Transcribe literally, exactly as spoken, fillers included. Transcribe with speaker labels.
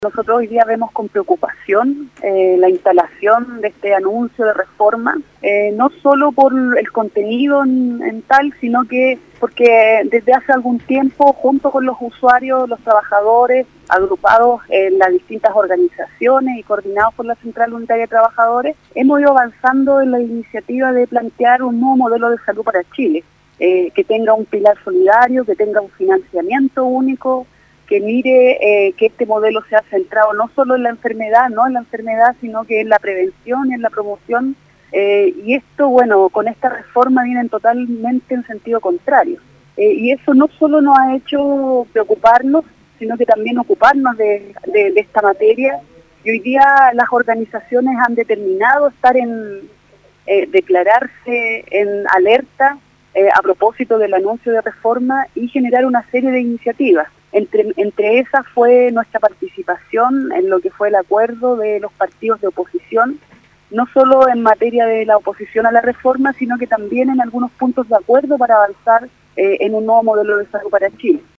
Speaker 1: Nosotros hoy día vemos con preocupación eh, la instalación de este anuncio de reforma, eh, no solo por el contenido en, en tal, sino que porque desde hace algún tiempo, junto con los usuarios, los trabajadores, agrupados en las distintas organizaciones y coordinados por la Central Unitaria de Trabajadores, hemos ido avanzando en la iniciativa de plantear un nuevo modelo de salud para Chile, eh, que tenga un pilar solidario, que tenga un financiamiento único, que mire eh, que este modelo sea centrado no solo en la enfermedad, no en la enfermedad, sino que en la prevención y en la promoción. Eh, y esto, bueno, con esta reforma vienen totalmente en sentido contrario. Eh, y eso no solo nos ha hecho preocuparnos, sino que también ocuparnos de, de, de esta materia. Y hoy día las organizaciones han determinado estar en, eh, declararse en alerta eh, a propósito del anuncio de reforma y generar una serie de iniciativas. Entre, entre esas fue nuestra participación en lo que fue el acuerdo de los partidos de oposición, no solo en materia de la oposición a la reforma, sino que también en algunos puntos de acuerdo para avanzar eh, en un nuevo modelo de salud para Chile.